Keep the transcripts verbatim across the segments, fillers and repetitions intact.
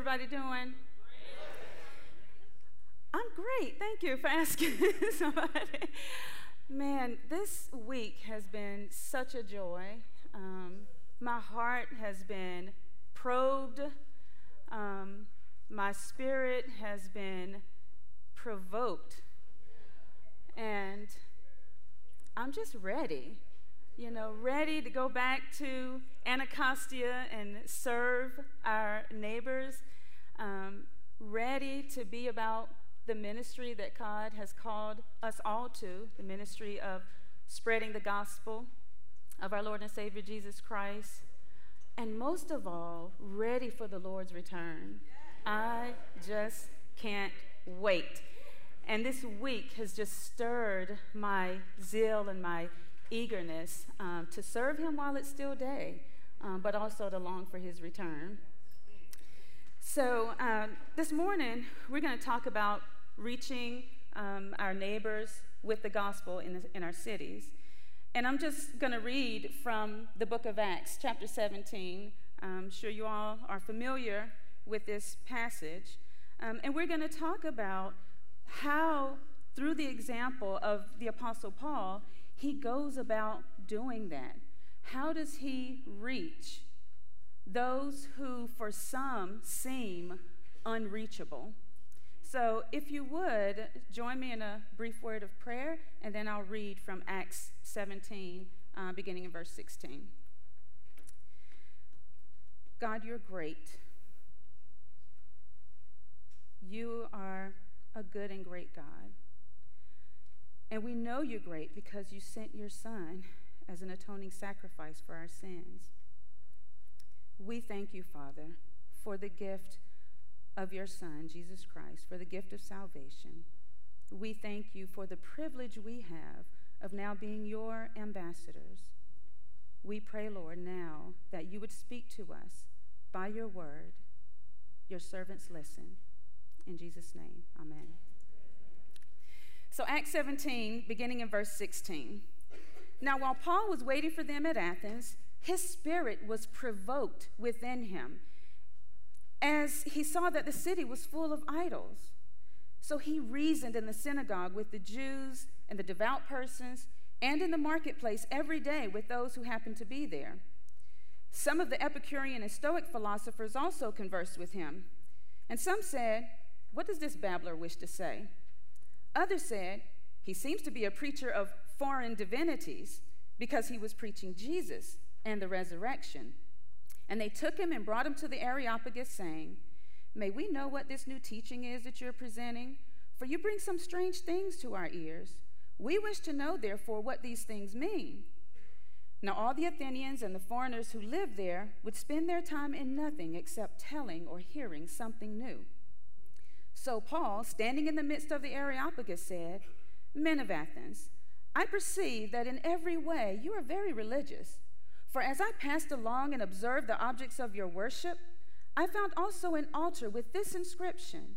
everybody doing? I'm great. Thank you for asking somebody. Man, this week has been such a joy. Um, my heart has been probed. Um, my spirit has been provoked. And I'm just ready, you know, ready to go back to Anacostia and serve our neighbors, um, ready to be about the ministry that God has called us all to, the ministry of spreading the gospel of our Lord and Savior Jesus Christ, and most of all, ready for the Lord's return. I just can't wait. And this week has just stirred my zeal and my eagerness um, to serve him while it's still day, um, but also to long for his return. So um, this morning, we're going to talk about reaching um, our neighbors with the gospel in, the, in our cities. And I'm just going to read from the book of Acts, chapter seventeen. I'm sure you all are familiar with this passage. Um, and we're going to talk about how, through the example of the Apostle Paul, he goes about doing that. How does he reach those who, for some, seem unreachable? So if you would, join me in a brief word of prayer, and then I'll read from Acts seventeen, uh, beginning in verse sixteen. God, you're great. You are a good and great God. And we know you're great because you sent your Son as an atoning sacrifice for our sins. We thank you, Father, for the gift of your Son, Jesus Christ, for the gift of salvation. We thank you for the privilege we have of now being your ambassadors. We pray, Lord, now that you would speak to us by your word. Your servants listen. In Jesus' name, amen. So Acts seventeen, beginning in verse sixteen. Now while Paul was waiting for them at Athens, his spirit was provoked within him as he saw that the city was full of idols. So he reasoned in the synagogue with the Jews and the devout persons, and in the marketplace every day with those who happened to be there. Some of the Epicurean and Stoic philosophers also conversed with him. And some said, "What does this babbler wish to say?" Others said, "He seems to be a preacher of foreign divinities," because he was preaching Jesus and the resurrection. And they took him and brought him to the Areopagus, saying, "May we know what this new teaching is that you're presenting? For you bring some strange things to our ears. We wish to know, therefore, what these things mean." Now all the Athenians and the foreigners who lived there would spend their time in nothing except telling or hearing something new. So Paul, standing in the midst of the Areopagus, said, "Men of Athens, I perceive that in every way you are very religious. For as I passed along and observed the objects of your worship, I found also an altar with this inscription,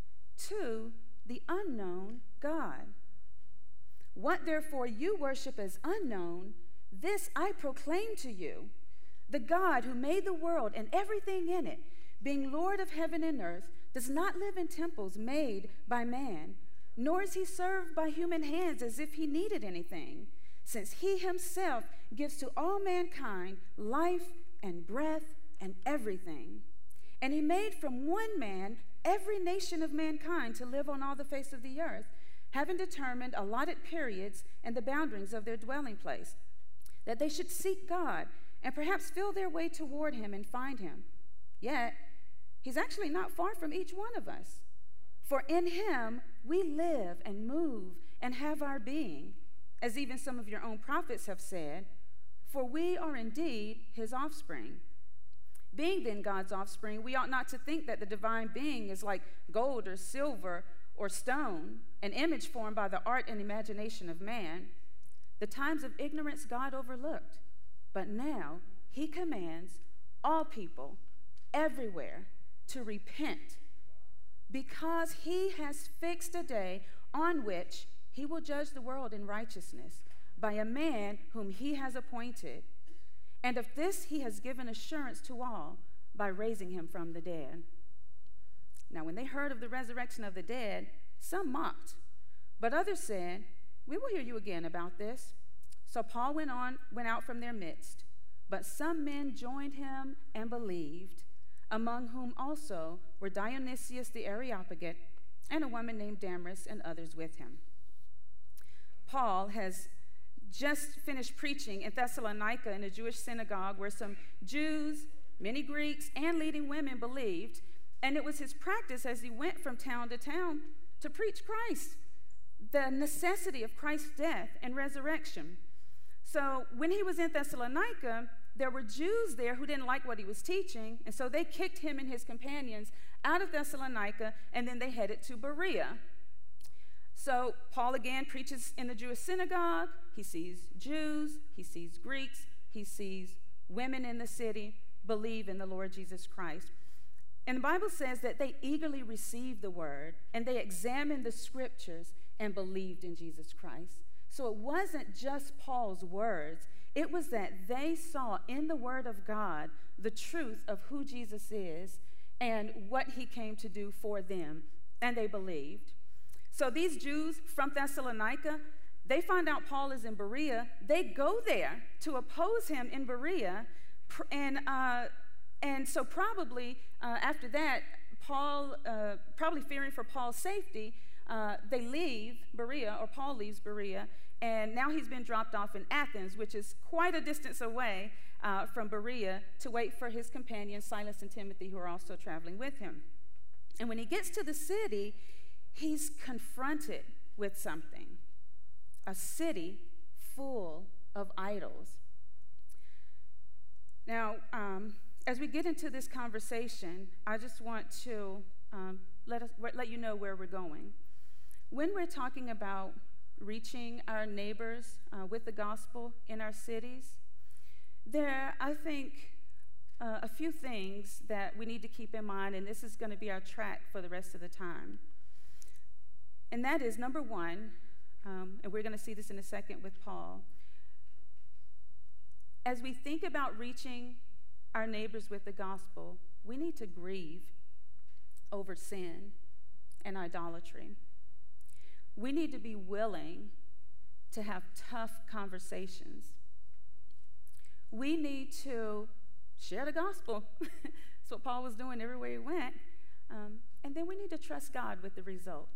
'To the unknown God.' What therefore you worship as unknown, this I proclaim to you. The God who made the world and everything in it, being Lord of heaven and earth, does not live in temples made by man, nor is he served by human hands as if he needed anything, since he himself gives to all mankind life and breath and everything. And he made from one man every nation of mankind to live on all the face of the earth, having determined allotted periods and the boundaries of their dwelling place, that they should seek God and perhaps feel their way toward him and find him. Yet he's actually not far from each one of us. For in him we live and move and have our being, as even some of your own prophets have said, for we are indeed his offspring. Being then God's offspring, we ought not to think that the divine being is like gold or silver or stone, an image formed by the art and imagination of man. The times of ignorance God overlooked, but now he commands all people everywhere to repent, because he has fixed a day on which he will judge the world in righteousness by a man whom he has appointed. And of this he has given assurance to all by raising him from the dead. Now, when they heard of the resurrection of the dead, some mocked, but others said, "We will hear you again about this." So Paul went on, went out from their midst, but some men joined him and believed, among whom also were Dionysius the Areopagite and a woman named Damaris and others with him. Paul has just finished preaching in Thessalonica in a Jewish synagogue where some Jews, many Greeks, and leading women believed, and it was his practice as he went from town to town to preach Christ, the necessity of Christ's death and resurrection. So when he was in Thessalonica, there were Jews there who didn't like what he was teaching, and so they kicked him and his companions out of Thessalonica, and then they headed to Berea. So Paul again preaches in the Jewish synagogue. He sees Jews, he sees Greeks, he sees women in the city believe in the Lord Jesus Christ. And the Bible says that they eagerly received the word, and they examined the scriptures and believed in Jesus Christ. So it wasn't just Paul's words. It was that they saw in the word of God the truth of who Jesus is and what he came to do for them, and they believed. So these Jews from Thessalonica, they find out Paul is in Berea. They go there to oppose him in Berea, and uh, and so probably uh, after that, Paul, uh, probably fearing for Paul's safety, uh, they leave Berea, or Paul leaves Berea, and now he's been dropped off in Athens, which is quite a distance away uh, from Berea, to wait for his companions, Silas and Timothy, who are also traveling with him. And when he gets to the city, he's confronted with something, a city full of idols. Now, um, as we get into this conversation, I just want to um, let us let you know where we're going. When we're talking about reaching our neighbors uh, with the gospel in our cities, there are, I think, uh, a few things that we need to keep in mind, and this is going to be our track for the rest of the time. And that is, number one, um, and we're going to see this in a second with Paul, as we think about reaching our neighbors with the gospel, we need to grieve over sin and idolatry. We need to be willing to have tough conversations. We need to share the gospel. That's what Paul was doing everywhere he went. Um, and then we need to trust God with the results.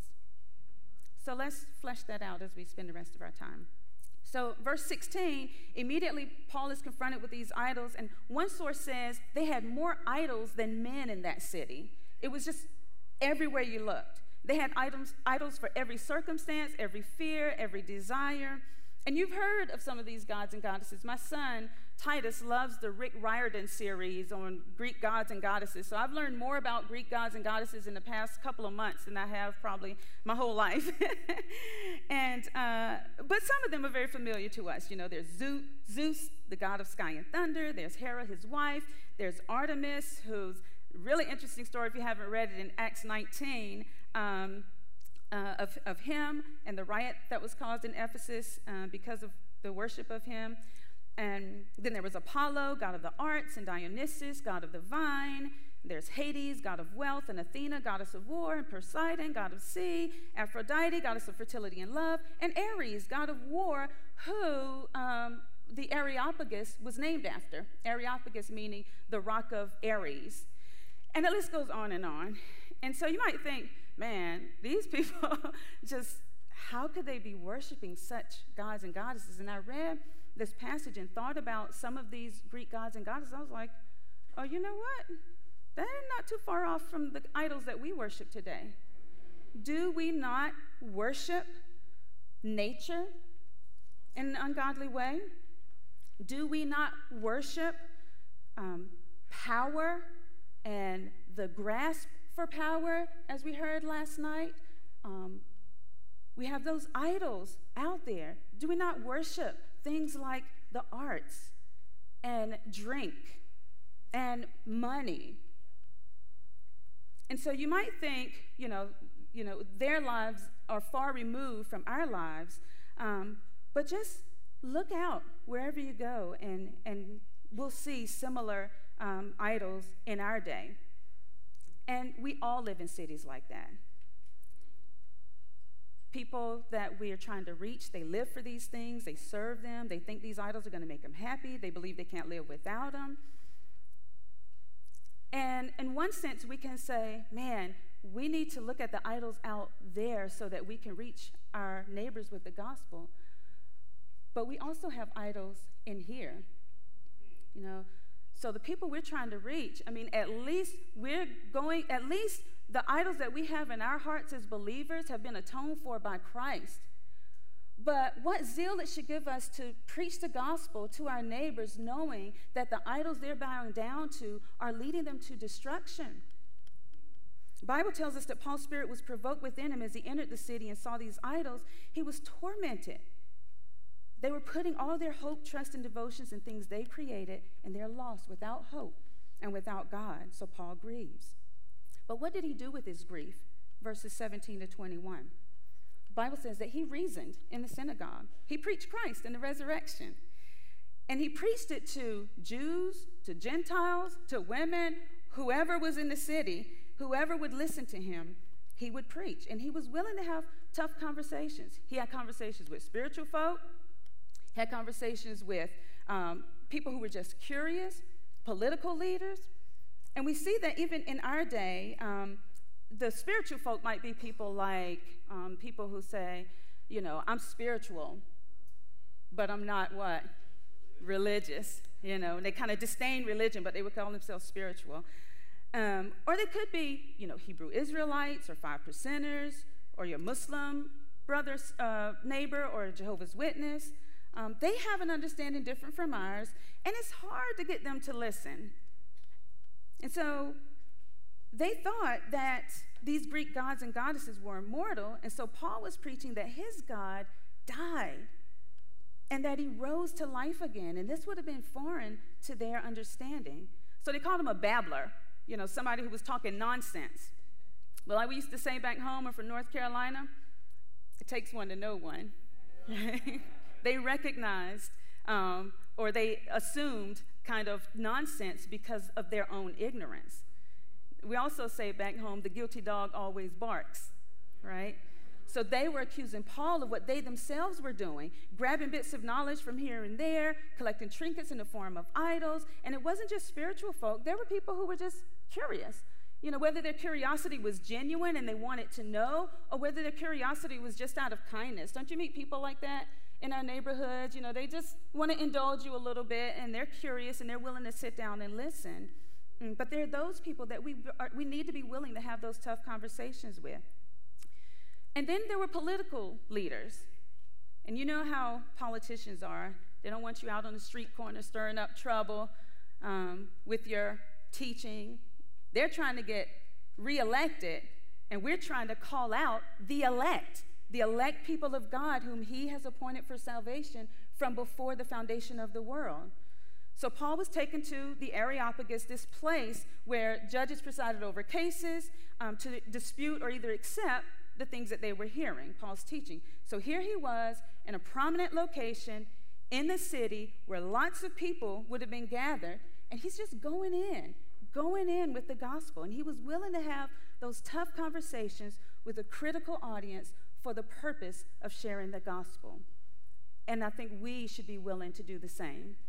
So let's flesh that out as we spend the rest of our time. So verse sixteen, immediately Paul is confronted with these idols, and one source says they had more idols than men in that city. It was just everywhere you looked. They had items, idols for every circumstance, every fear, every desire. And you've heard of some of these gods and goddesses. My son, Titus, loves the Rick Riordan series on Greek gods and goddesses. So I've learned more about Greek gods and goddesses in the past couple of months than I have probably my whole life. and uh, But some of them are very familiar to us. You know, there's Zeus, the god of sky and thunder. There's Hera, his wife. There's Artemis, who's a really interesting story if you haven't read it in Acts nineteen. Um, Uh, of, of him and the riot that was caused in Ephesus uh, because of the worship of him. And then there was Apollo, god of the arts, and Dionysus, god of the vine. There's Hades, god of wealth, and Athena, goddess of war, and Poseidon, god of sea, Aphrodite, goddess of fertility and love, and Ares, god of war, who um, the Areopagus was named after. Areopagus meaning the rock of Ares. And the list goes on and on. And so you might think, man, these people just, how could they be worshiping such gods and goddesses? And I read this passage and thought about some of these Greek gods and goddesses. I was like, oh, you know what? They're not too far off from the idols that we worship today. Do we not worship nature in an ungodly way? Do we not worship um, power and the grasp for power, as we heard last night? Um, we have those idols out there. Do we not worship things like the arts and drink and money? And so you might think, you know, you know, their lives are far removed from our lives, um, but just look out wherever you go, and and we'll see similar um, idols in our day. And we all live in cities like that. People that we are trying to reach, they live for these things, they serve them, they think these idols are going to make them happy, they believe they can't live without them. And in one sense, we can say, man, we need to look at the idols out there so that we can reach our neighbors with the gospel. But we also have idols in here, you know. So the people we're trying to reach, I mean, at least we're going, at least the idols that we have in our hearts as believers have been atoned for by Christ. But what zeal it should give us to preach the gospel to our neighbors, knowing that the idols they're bowing down to are leading them to destruction. The Bible tells us that Paul's spirit was provoked within him as he entered the city and saw these idols. He was tormented. They were putting all their hope, trust, and devotions in things they created, and they're lost without hope and without God. So Paul grieves. But what did he do with his grief? Verses seventeen to twenty-one. The Bible says that he reasoned in the synagogue. He preached Christ and the resurrection. And he preached it to Jews, to Gentiles, to women, whoever was in the city, whoever would listen to him, he would preach. And he was willing to have tough conversations. He had conversations with spiritual folk, had conversations with um, people who were just curious, political leaders. And we see that even in our day, um, the spiritual folk might be people like um, people who say, you know, I'm spiritual, but I'm not what? Religious. You know, and they kind of disdain religion, but they would call themselves spiritual. Um, or they could be, you know, Hebrew Israelites or five percenters or your Muslim brother, uh, neighbor, or a Jehovah's Witness. Um, they have an understanding different from ours, and it's hard to get them to listen. And so they thought that these Greek gods and goddesses were immortal, and so Paul was preaching that his God died and that he rose to life again, and this would have been foreign to their understanding. So they called him a babbler, you know, somebody who was talking nonsense. Well, like we used to say back home or from North Carolina, it takes one to know one. They recognized um, or they assumed kind of nonsense because of their own ignorance. We also say back home, the guilty dog always barks, right? So they were accusing Paul of what they themselves were doing, grabbing bits of knowledge from here and there, collecting trinkets in the form of idols. And it wasn't just spiritual folk. There were people who were just curious. You know, whether their curiosity was genuine and they wanted to know, or whether their curiosity was just out of kindness. Don't you meet people like that in our neighborhoods? You know, they just want to indulge you a little bit, and they're curious, and they're willing to sit down and listen. Mm, but there are those people that we, are, we need to be willing to have those tough conversations with. And then there were political leaders. And you know how politicians are. They don't want you out on the street corner stirring up trouble um, with your teaching. They're trying to get reelected, and we're trying to call out the elect, the elect people of God whom he has appointed for salvation from before the foundation of the world. So Paul was taken to the Areopagus, this place where judges presided over cases um, to dispute or either accept the things that they were hearing, Paul's teaching. So here he was in a prominent location in the city where lots of people would have been gathered, and he's just going in, going in with the gospel. And he was willing to have those tough conversations with a critical audience for the purpose of sharing the gospel. And I think we should be willing to do the same.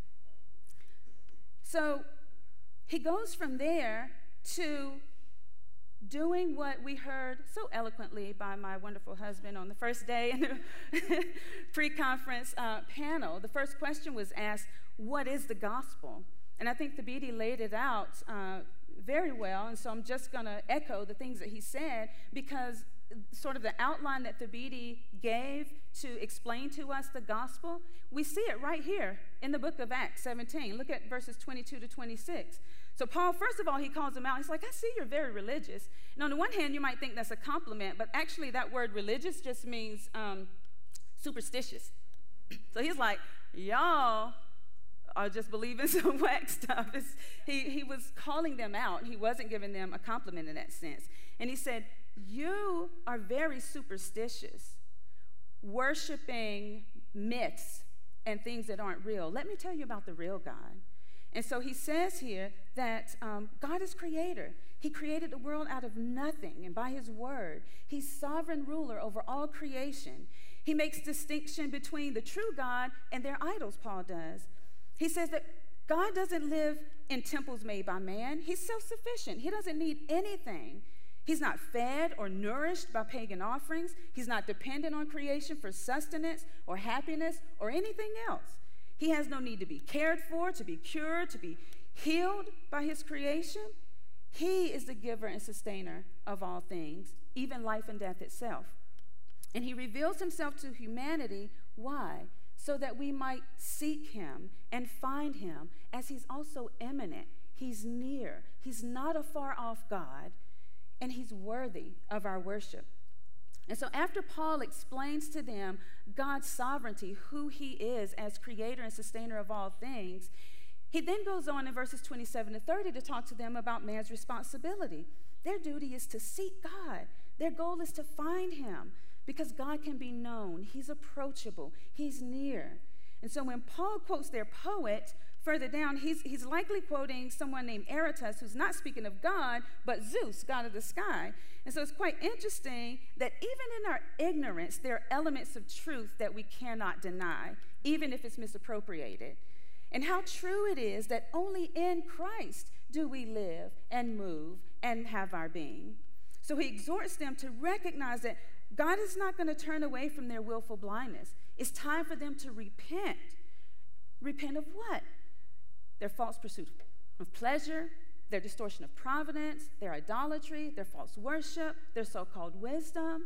So he goes from there to doing what we heard so eloquently by my wonderful husband on the first day in the pre-conference uh, panel. The first question was asked, what is the gospel? And I think Thabiti laid it out uh, very well, and so I'm just going to echo the things that he said, because sort of the outline that Thabiti gave to explain to us the gospel, we see it right here in the book of Acts seventeen. Look at verses twenty-two to twenty-six. So Paul, first of all, he calls them out. He's like, I see you're very religious. And on the one hand, you might think that's a compliment, but actually that word religious just means um, superstitious. So he's like, y'all are just believing some whack stuff. It's, he, he was calling them out. He wasn't giving them a compliment in that sense. And he said, you are very superstitious, worshiping myths and things that aren't real. Let me tell you about the real God. And so he says here that um, God is creator. He created the world out of nothing, and by his word, he's sovereign ruler over all creation. He makes distinction between the true God and their idols, Paul does. He says that God doesn't live in temples made by man. He's self-sufficient. He doesn't need anything. He's not fed or nourished by pagan offerings. He's not dependent on creation for sustenance or happiness or anything else. He has no need to be cared for, to be cured, to be healed by his creation. He is the giver and sustainer of all things, even life and death itself. And he reveals himself to humanity. Why? So that we might seek him and find him, as he's also immanent. He's near. He's not a far-off God, and he's worthy of our worship. And so after Paul explains to them God's sovereignty, who he is as creator and sustainer of all things, he then goes on in verses twenty-seven to thirty to talk to them about man's responsibility. Their duty is to seek God. Their goal is to find him, because God can be known. He's approachable. He's near. And so when Paul quotes their poet, further down, he's, he's likely quoting someone named Aratus, who's not speaking of God, but Zeus, god of the sky. And so it's quite interesting that even in our ignorance, there are elements of truth that we cannot deny, even if it's misappropriated. And how true it is that only in Christ do we live and move and have our being. So he exhorts them to recognize that God is not going to turn away from their willful blindness. It's time for them to repent. Repent of what? Their false pursuit of pleasure, their distortion of providence, their idolatry, their false worship, their so-called wisdom.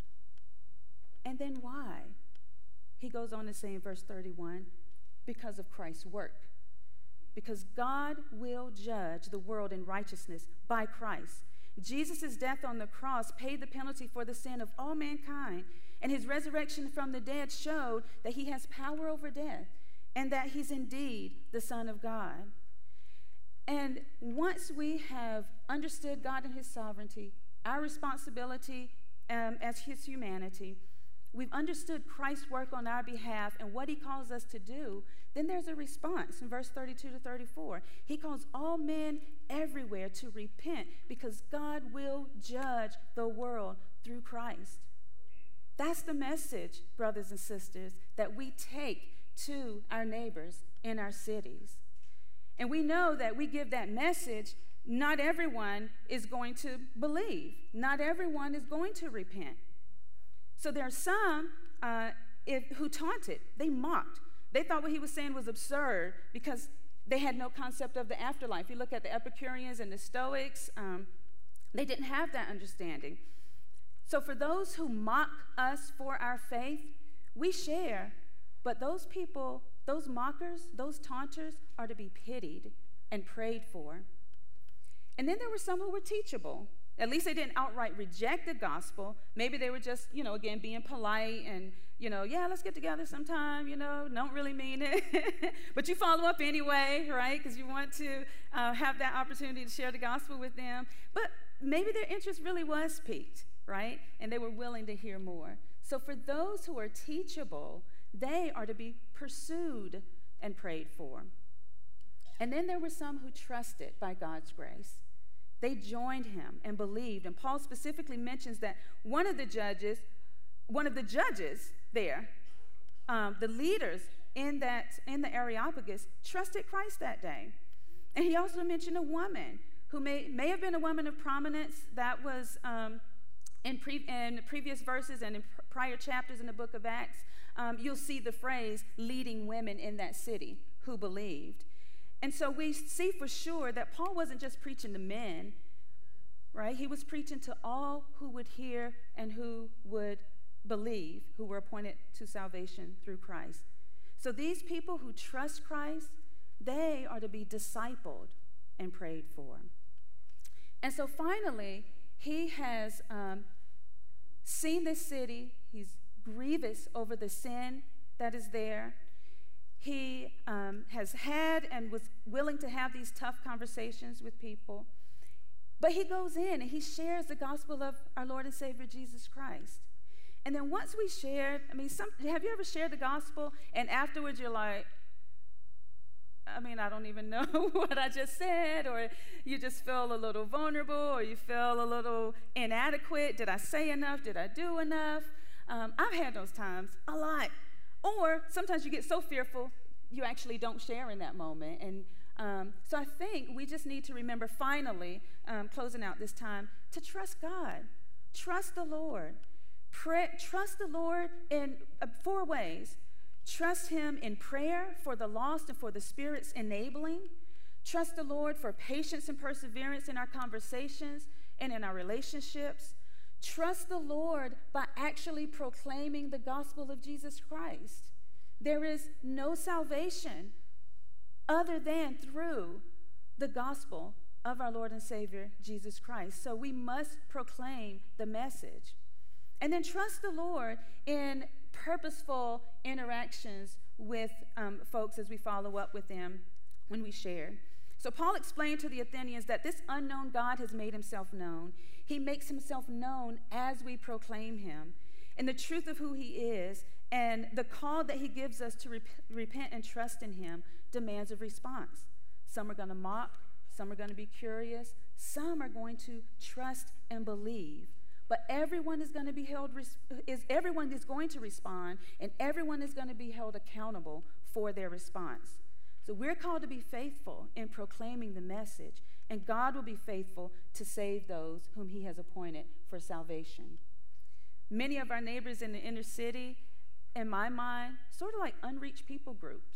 And then why? He goes on to say in verse thirty-one, because of Christ's work. Because God will judge the world in righteousness by Christ. Jesus' death on the cross paid the penalty for the sin of all mankind, and his resurrection from the dead showed that he has power over death and that he's indeed the Son of God. And once we have understood God and his sovereignty, our responsibility um, as his humanity, we've understood Christ's work on our behalf and what he calls us to do, then there's a response in verse thirty-two to thirty-four. He calls all men everywhere to repent because God will judge the world through Christ. That's the message, brothers and sisters, that we take to our neighbors in our cities. And we know that we give that message, not everyone is going to believe. Not everyone is going to repent. So there are some uh, if, who taunted. They mocked. They thought what he was saying was absurd because they had no concept of the afterlife. You look at the Epicureans and the Stoics, um, they didn't have that understanding. So for those who mock us for our faith, we share. But those people, those mockers, those taunters are to be pitied and prayed for. And then there were some who were teachable. At least they didn't outright reject the gospel. Maybe they were just, you know, again, being polite and, you know, yeah, let's get together sometime, you know, don't really mean it. But you follow up anyway, right, because you want to uh, have that opportunity to share the gospel with them. But maybe their interest really was piqued, right, and they were willing to hear more. So for those who are teachable, they are to be pursued and prayed for. And then there were some who trusted by God's grace. They joined him and believed. And Paul specifically mentions that one of the judges, one of the judges there, um, the leaders in that in the Areopagus, trusted Christ that day. And he also mentioned a woman who may, may have been a woman of prominence. That was um, in, pre, in previous verses and in pr- prior chapters in the book of Acts. Um, you'll see the phrase leading women in that city who believed. And so we see for sure that Paul wasn't just preaching to men, right? He was preaching to all who would hear and who would believe, who were appointed to salvation through Christ. So these people who trust Christ, they are to be discipled and prayed for. And so finally, he has um, seen this city. He's grievous over the sin that is there. He um, has had and was willing to have these tough conversations with people. But he goes in and he shares the gospel of our Lord and Savior Jesus Christ. And then once we shared, I mean, some, have you ever shared the gospel and afterwards you're like, I mean, I don't even know what I just said, or you just feel a little vulnerable, or you feel a little inadequate. Did I say enough? Did I do enough? Um, I've had those times a lot. Or sometimes you get so fearful, you actually don't share in that moment. And um, so I think we just need to remember, finally, um, closing out this time, to trust God. Trust the Lord. Pray, trust the Lord in uh, four ways. Trust him in prayer for the lost and for the Spirit's enabling. Trust the Lord for patience and perseverance in our conversations and in our relationships. Trust the Lord by actually proclaiming the gospel of Jesus Christ. There is no salvation other than through the gospel of our Lord and Savior, Jesus Christ. So we must proclaim the message. And then trust the Lord in purposeful interactions with um, folks as we follow up with them when we share. So Paul explained to the Athenians that this unknown God has made himself known. He makes himself known as we proclaim him. And the truth of who he is and the call that he gives us to rep- repent and trust in him demands a response. Some are going to mock, some are going to be curious, some are going to trust and believe. But everyone is going to be held, is everyone is going to respond, and everyone is going to be held accountable for their response. So we're called to be faithful in proclaiming the message, and God will be faithful to save those whom he has appointed for salvation. Many of our neighbors in the inner city, in my mind, sort of like unreached people groups.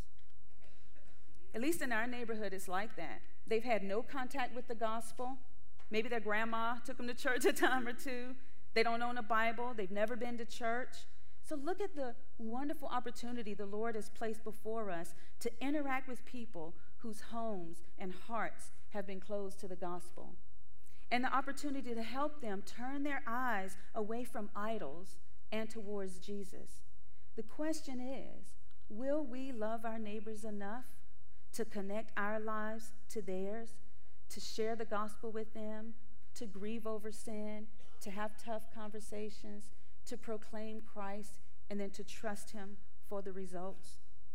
At least in our neighborhood, it's like that. They've had no contact with the gospel. Maybe their grandma took them to church a time or two. They don't own a Bible. They've never been to church. So look at the wonderful opportunity the Lord has placed before us to interact with people whose homes and hearts have been closed to the gospel. And the opportunity to help them turn their eyes away from idols and towards Jesus. The question is, will we love our neighbors enough to connect our lives to theirs, to share the gospel with them, to grieve over sin, to have tough conversations, to proclaim Christ, and then to trust him for the results?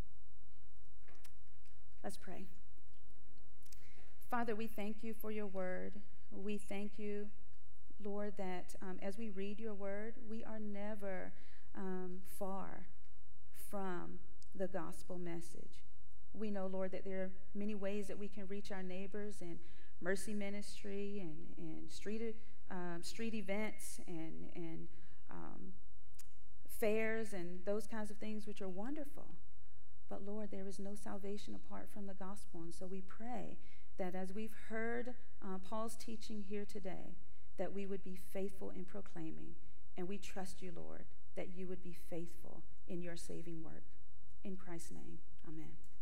Let's pray. Father, we thank you for your word. We thank you, Lord, that um, as we read your word, we are never um, far from the gospel message. We know, Lord, that there are many ways that we can reach our neighbors, and mercy ministry and, and street, um, street events and, and um, fairs and those kinds of things, which are wonderful. But, Lord, there is no salvation apart from the gospel. And so we pray that as we've heard uh, Paul's teaching here today, that we would be faithful in proclaiming. And we trust you, Lord, that you would be faithful in your saving work. In Christ's name, amen.